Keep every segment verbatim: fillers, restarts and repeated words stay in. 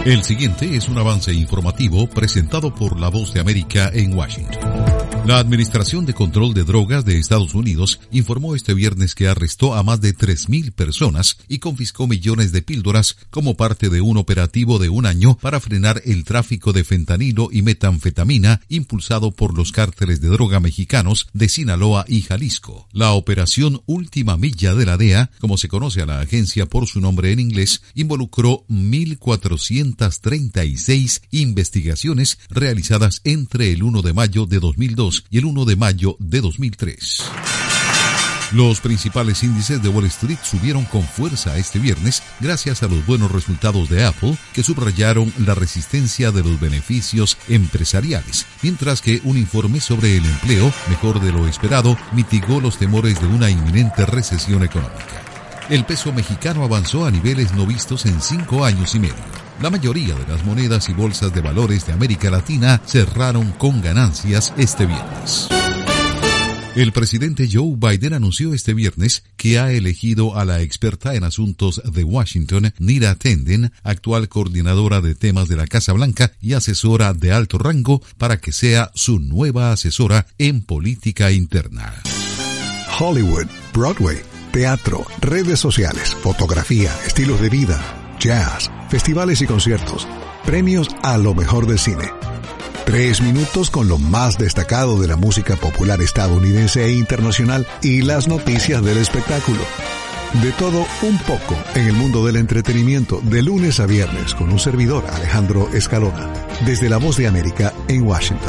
El siguiente es un avance informativo presentado por La Voz de América en Washington. La Administración de Control de Drogas de Estados Unidos informó este viernes que arrestó a más de tres mil personas y confiscó millones de píldoras como parte de un operativo de un año para frenar el tráfico de fentanilo y metanfetamina impulsado por los cárteles de droga mexicanos de Sinaloa y Jalisco. La operación Última Milla de la D E A, como se conoce a la agencia por su nombre en inglés, involucró mil cuatrocientas treinta y seis investigaciones realizadas entre el primero de mayo de dos mil dos y el primero de mayo de dos mil tres. Los principales índices de Wall Street subieron con fuerza este viernes gracias a los buenos resultados de Apple, que subrayaron la resistencia de los beneficios empresariales, mientras que un informe sobre el empleo, mejor de lo esperado, mitigó los temores de una inminente recesión económica. El peso mexicano avanzó a niveles no vistos en cinco años y medio. La mayoría de las monedas y bolsas de valores de América Latina cerraron con ganancias este viernes. El presidente Joe Biden anunció este viernes que ha elegido a la experta en asuntos de Washington, Neera Tanden, actual coordinadora de temas de la Casa Blanca y asesora de alto rango, para que sea su nueva asesora en política interna. Hollywood, Broadway, teatro, redes sociales, fotografía, estilos de vida, jazz, festivales y conciertos, premios a lo mejor del cine. Tres minutos con lo más destacado de la música popular estadounidense e internacional y las noticias del espectáculo. De todo un poco en el mundo del entretenimiento, de lunes a viernes, con un servidor, Alejandro Escalona, desde La Voz de América en Washington.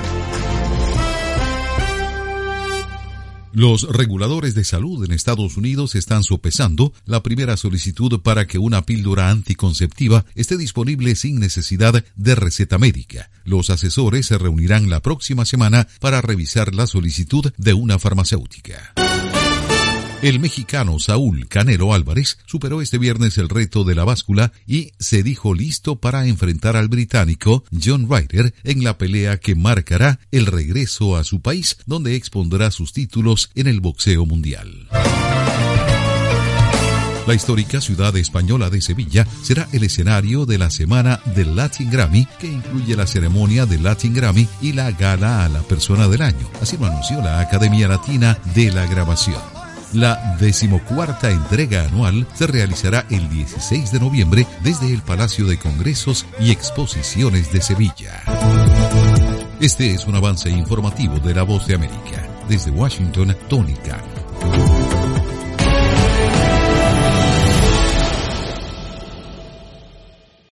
Los reguladores de salud en Estados Unidos están sopesando la primera solicitud para que una píldora anticonceptiva esté disponible sin necesidad de receta médica. Los asesores se reunirán la próxima semana para revisar la solicitud de una farmacéutica. El mexicano Saúl Canelo Álvarez superó este viernes el reto de la báscula y se dijo listo para enfrentar al británico John Ryder en la pelea que marcará el regreso a su país, donde expondrá sus títulos en el boxeo mundial. La histórica ciudad española de Sevilla será el escenario de la semana del Latin Grammy, que incluye la ceremonia del Latin Grammy y la gala a la persona del año. Así lo anunció la Academia Latina de la Grabación. La decimocuarta entrega anual se realizará el dieciséis de noviembre desde el Palacio de Congresos y Exposiciones de Sevilla. Este es un avance informativo de La Voz de América. Desde Washington, Tony Cano.